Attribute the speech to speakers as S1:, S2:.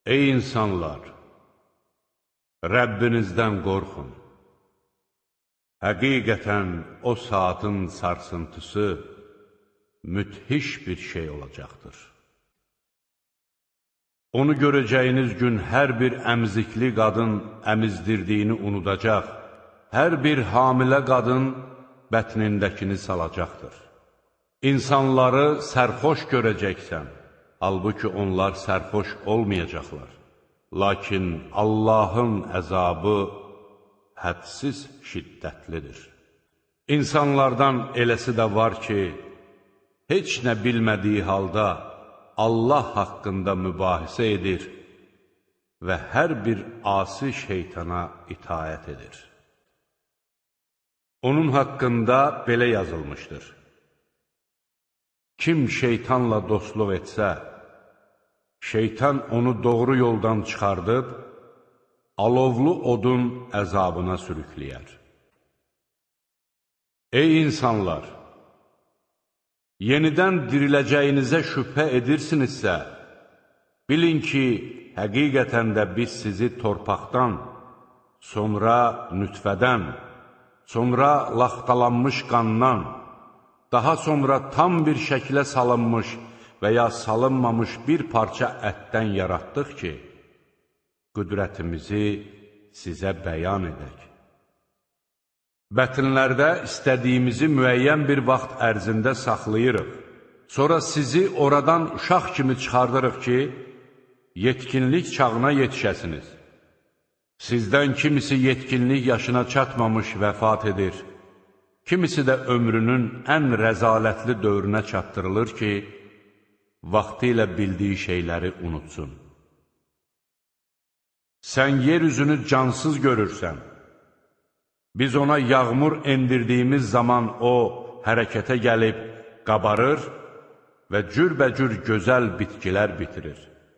S1: Ey insanlar! Rəbbinizdən qorxun. Həqiqətən o saatın sarsıntısı müthiş bir şey olacaqdır. Onu görəcəyiniz gün hər bir əmzikli qadın əmizdirdiyini unudacaq, hər bir hamilə qadın bətnindəkini salacaqdır. İnsanları sərxoş görəcəksən, halbuki onlar sərxoş olmayacaqlar. Lakin Allahın əzabı hədsiz şiddətlidir. İnsanlardan eləsi də var ki, heç nə bilmədiyi halda Allah haqqında mübahisə edir və hər bir asi şeytana itaət edir. Onun haqqında belə yazılmışdır: kim şeytanla dostluq etsə, şeytan onu doğru yoldan çıxardıb, alovlu odun əzabına sürükləyər. Ey insanlar! Yenidən diriləcəyinizə şübhə edirsinizsə, bilin ki, həqiqətən də biz sizi torpaqdan, sonra nütfədən, sonra laxtalanmış qandan, daha sonra tam bir şəklə salınmış və ya salınmamış bir parça ətdən yaratdıq ki, qüdrətimizi sizə bəyan edək. Bətnlərdə istədiyimizi müəyyən bir vaxt ərzində saxlayırıq. Sonra sizi oradan uşaq kimi çıxardırıq ki, yetkinlik çağına yetişəsiniz. Sizdən kimisi yetkinlik yaşına çatmamış vəfat edir, kimisi də ömrünün ən rəzalətli dövrünə çatdırılır ki, vaxtı ilə bildiyi şeyləri unutsun. Sən yeryüzünü cansız görürsən. Biz ona yağmur endirdiyimiz zaman o hərəkətə gəlib qabarır və cürbəcür gözəl bitkilər bitirir.